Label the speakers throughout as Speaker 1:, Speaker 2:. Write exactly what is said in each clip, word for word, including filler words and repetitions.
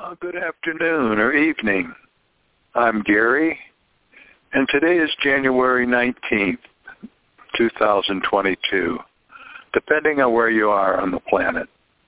Speaker 1: Uh, good afternoon or evening. I'm Gary, and today is January nineteenth, two thousand twenty-two, depending on where you are on the planet.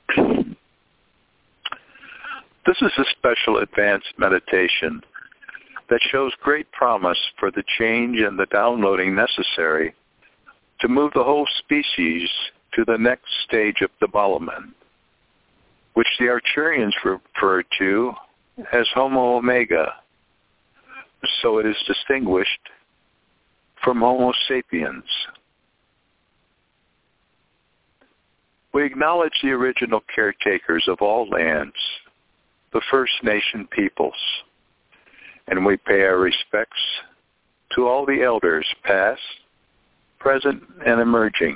Speaker 1: This is a special advanced meditation that shows great promise for the change and the downloading necessary to move the whole species to the next stage of development, which the Arcturians refer to as Homo Omega, so it is distinguished from Homo sapiens. We acknowledge the original caretakers of all lands, the First Nation peoples, and we pay our respects to all the elders past, present, and emerging.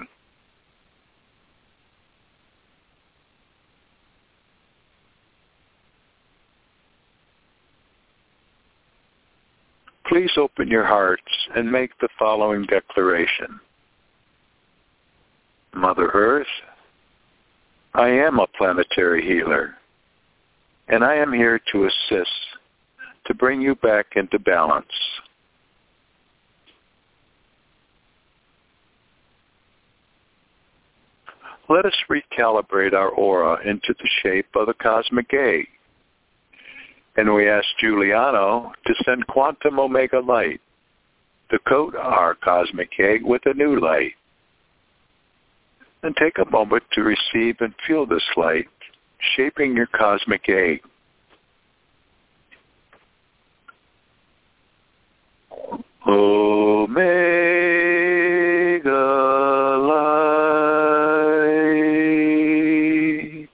Speaker 1: Please open your hearts and make the following declaration. Mother Earth, I am a planetary healer, and I am here to assist to bring you back into balance. Let us recalibrate our aura into the shape of the cosmic egg. And we ask Giuliano to send quantum omega light to coat our cosmic egg with a new light. And take a moment to receive and feel this light, shaping your cosmic egg. Omega light.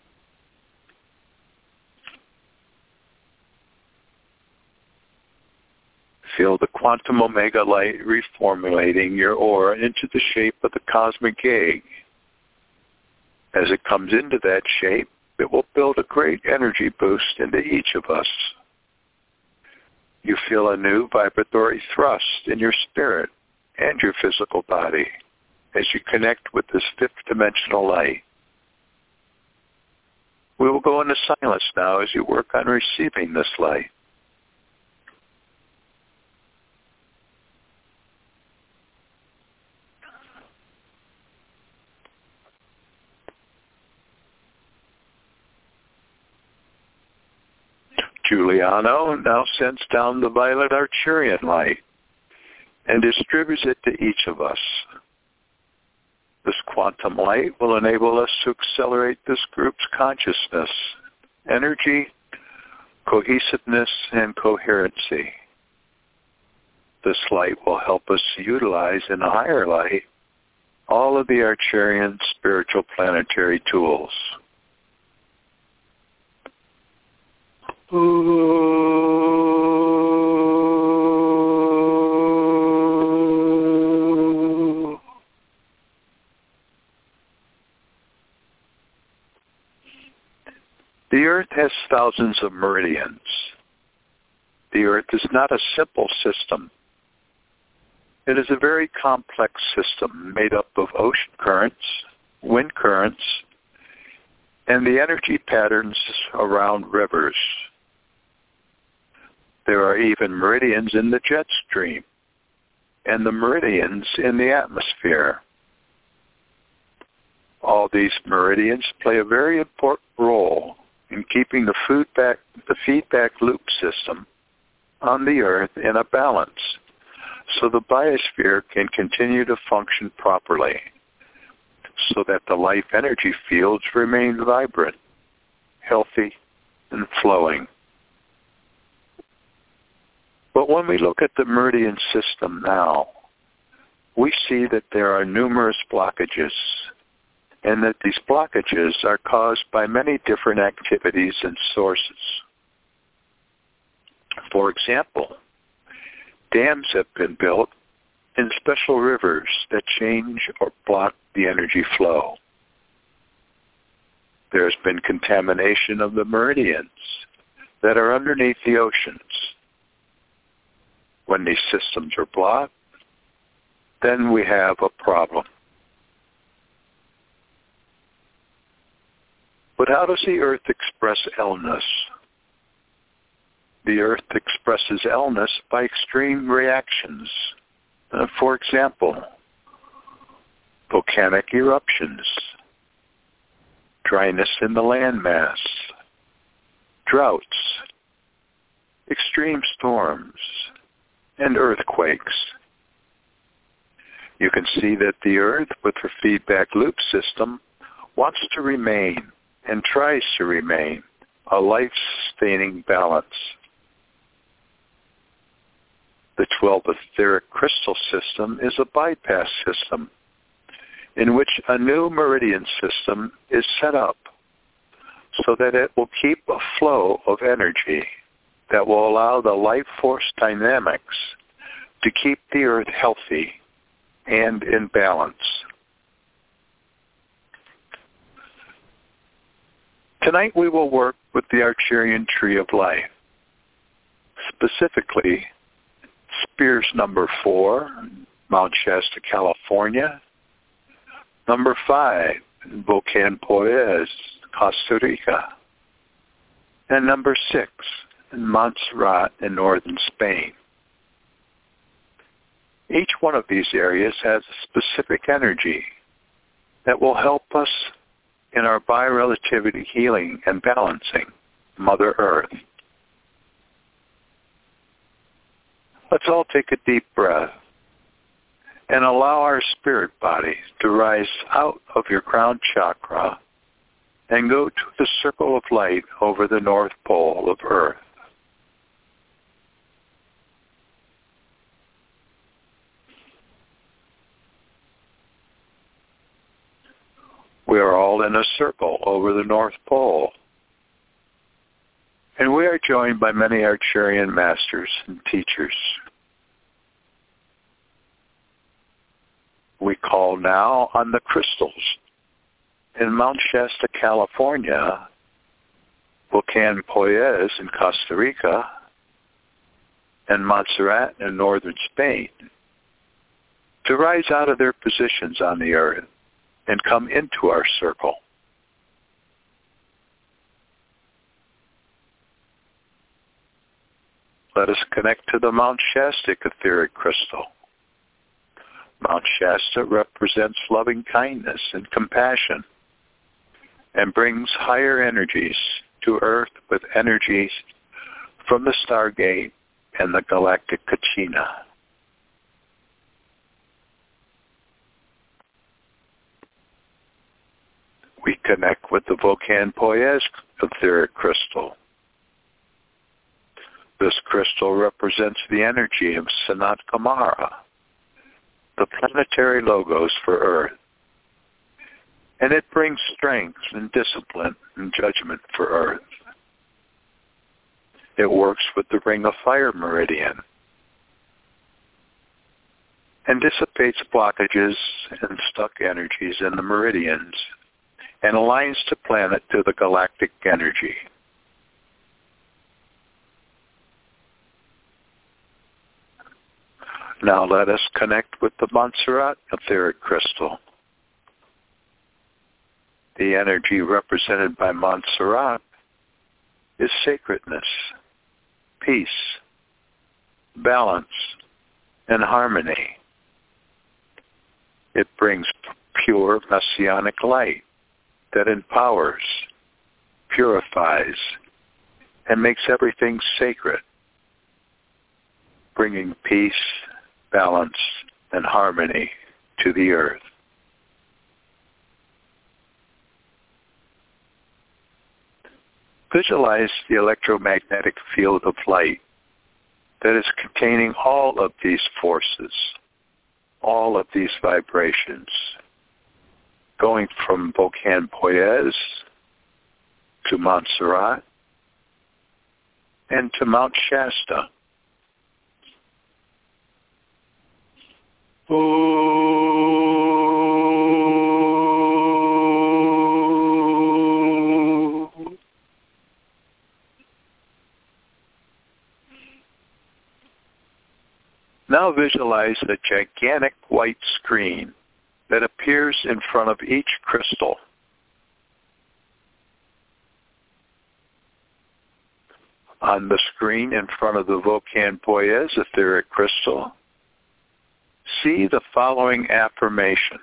Speaker 1: Feel the quantum omega light reformulating your aura into the shape of the cosmic egg. As it comes into that shape, it will build a great energy boost into each of us. You feel a new vibratory thrust in your spirit and your physical body as you connect with this fifth dimensional light. We will go into silence now as you work on receiving this light. Giuliano now sends down the violet Arcturian light and distributes it to each of us. This quantum light will enable us to accelerate this group's consciousness, energy, cohesiveness, and coherency. This light will help us utilize in a higher light all of the Arcturian spiritual planetary tools. Ooh. The Earth has thousands of meridians. The Earth is not a simple system. It is a very complex system made up of ocean currents, wind currents, and the energy patterns around rivers. There are even meridians in the jet stream and the meridians in the atmosphere. All these meridians play a very important role in keeping the feedback, the feedback loop system on the Earth in a balance so the biosphere can continue to function properly, so that the life energy fields remain vibrant, healthy, and flowing. But when we look at the meridian system now, we see that there are numerous blockages, and that these blockages are caused by many different activities and sources. For example, dams have been built in special rivers that change or block the energy flow. There's been contamination of the meridians that are underneath the oceans. When these systems are blocked, then we have a problem. But how does the Earth express illness? the earth expresses illness by extreme reactions. Uh, for example, volcanic eruptions, dryness in the landmass, droughts, extreme storms, and earthquakes. You can see that the earth, with her feedback loop system, wants to remain and tries to remain a life-sustaining balance. The twelve etheric crystal system is a bypass system in which a new meridian system is set up so that it will keep a flow of energy that will allow the life force dynamics to keep the earth healthy and in balance. Tonight we will work with the Arcturian Tree of Life, specifically Spears number four, Mount Shasta, California, number five, Volcan Poyez, Costa Rica, and number six, Montserrat in northern Spain. Each one of these areas has a specific energy that will help us in our biorelativity healing and balancing Mother Earth. Let's all take a deep breath and allow our spirit body to rise out of your crown chakra and go to the circle of light over the North Pole of Earth. We are all in a circle over the North Pole, and we are joined by many Arcturian masters and teachers. We call now on the crystals in Mount Shasta, California, Volcan Poyez in Costa Rica, and Montserrat in northern Spain to rise out of their positions on the earth and come into our circle. Let us connect to the Mount Shasta etheric crystal. Mount Shasta represents loving kindness and compassion and brings higher energies to Earth with energies from the Stargate and the Galactic Kachina. We connect with the Volcan Poyez etheric crystal. This crystal represents the energy of Sanat Kumara, the planetary logos for Earth, and it brings strength and discipline and judgment for Earth. It works with the Ring of Fire meridian and dissipates blockages and stuck energies in the meridians and aligns the planet to the galactic energy. Now let us connect with the Montserrat etheric crystal. The energy represented by Montserrat is sacredness, peace, balance, and harmony. It brings pure messianic light that empowers, purifies, and makes everything sacred, bringing peace, balance, and harmony to the earth. Visualize the electromagnetic field of light that is containing all of these forces, all of these vibrations, going from Volcan Poyez to Montserrat and to Mount Shasta. Oh. Now visualize a gigantic white screen that appears in front of each crystal. On the screen in front of the Vocan Poies etheric crystal, see the following affirmation: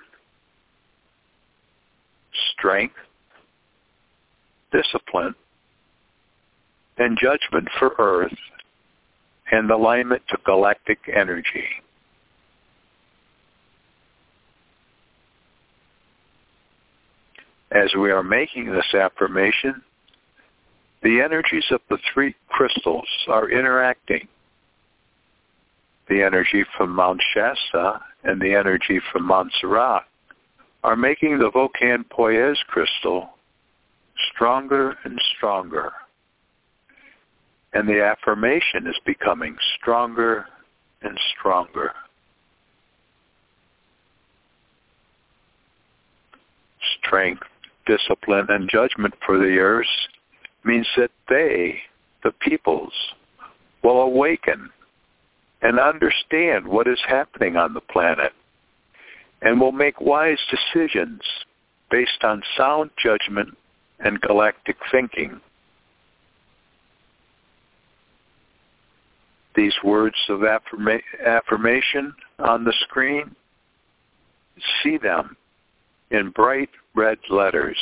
Speaker 1: strength, discipline, and judgment for Earth, and alignment to galactic energy. As we are making this affirmation, the energies of the three crystals are interacting. The energy from Mount Shasta and the energy from Montserrat are making the Vocan Poies crystal stronger and stronger. And the affirmation is becoming stronger and stronger. Strength, discipline, and judgment for the earth means that they, the peoples, will awaken and understand what is happening on the planet and will make wise decisions based on sound judgment and galactic thinking. These words of affirma- affirmation on the screen, see them in bright red letters: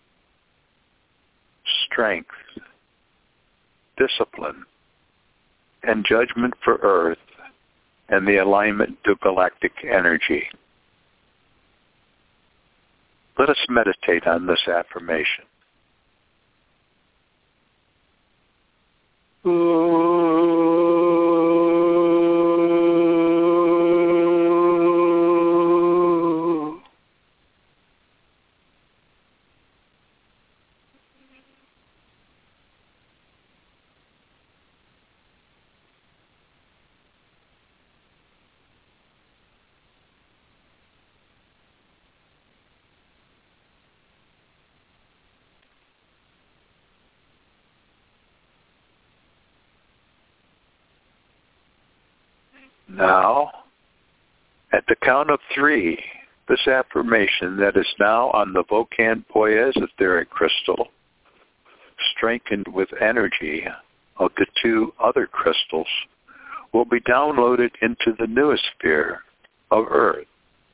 Speaker 1: strength, discipline, and judgment for Earth, and the alignment to galactic energy. Let us meditate on this affirmation. Now, at the count of three, this affirmation that is now on the Vocan Poies etheric crystal, strengthened with energy of the two other crystals, will be downloaded into the noosphere of Earth.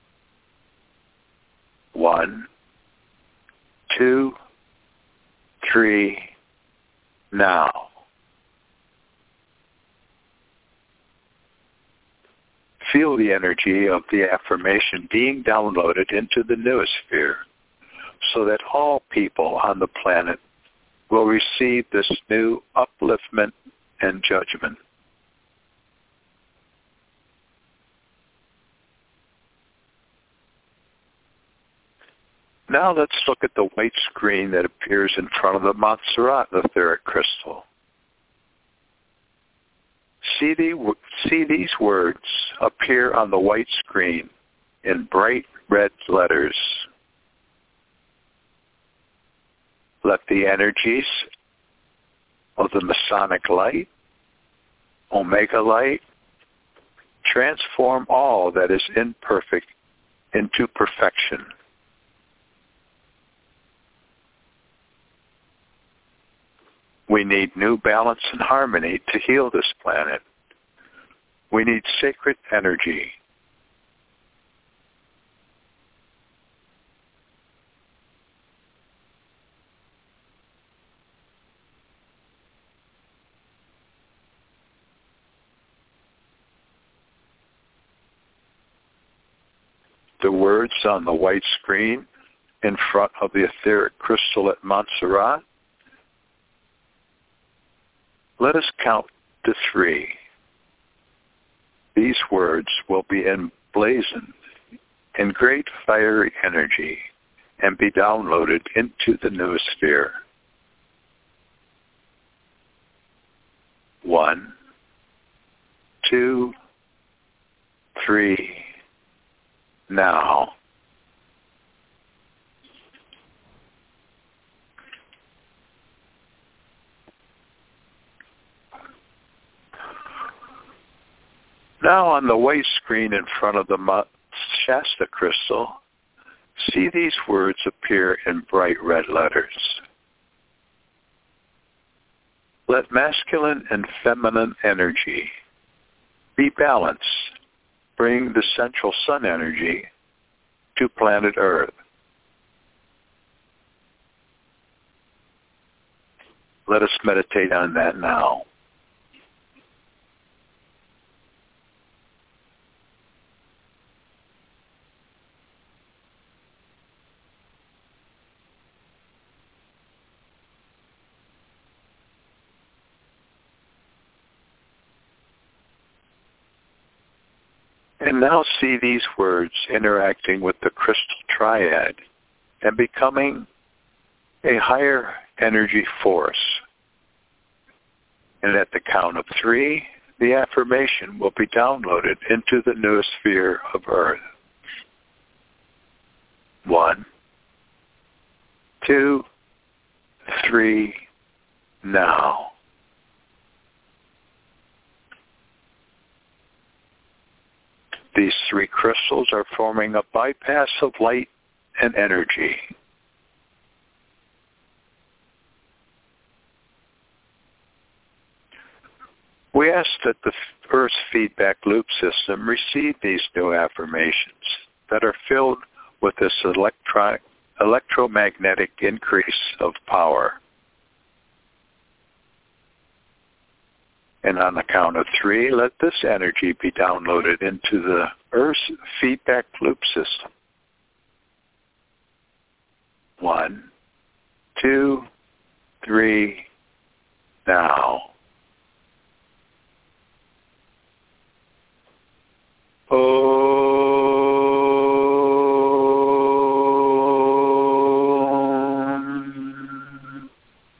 Speaker 1: One, two, three, now. Feel the energy of the affirmation being downloaded into the noosphere so that all people on the planet will receive this new upliftment and judgment. Now let's look at the white screen that appears in front of the Montserrat etheric crystal. See, the, see these words appear on the white screen in bright red letters. Let the energies of the Masonic light, Omega light, transform all that is imperfect into perfection. We need new balance and harmony to heal this planet. We need sacred energy. The words on the white screen in front of the etheric crystal at Montserrat. Let us count to three. These words will be emblazoned in great fiery energy and be downloaded into the noosphere. One, two, three, now. Now on the white screen in front of the Shasta crystal, see these words appear in bright red letters. Let masculine and feminine energy be balanced. Bring the central sun energy to planet Earth. Let us meditate on that now. And now see these words interacting with the crystal triad and becoming a higher energy force. And at the count of three, the affirmation will be downloaded into the noosphere of Earth. One, two, three, now. These three crystals are forming a bypass of light and energy. We ask that the Earth's feedback loop system receive these new affirmations that are filled with this electro- electromagnetic increase of power. And on the count of three, let this energy be downloaded into the Earth's feedback loop system. One, two, three, now. Om.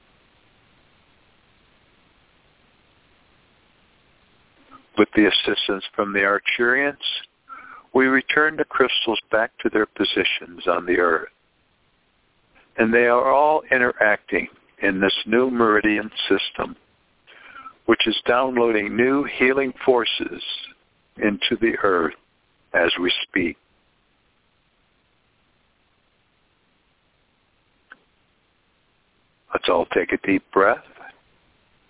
Speaker 1: With the assistance from the Arcturians, we return the crystals back to their positions on the Earth. And they are all interacting in this new meridian system, which is downloading new healing forces into the Earth as we speak. Let's all take a deep breath.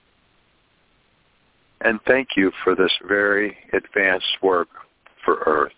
Speaker 1: And thank you for this very advanced work for Earth.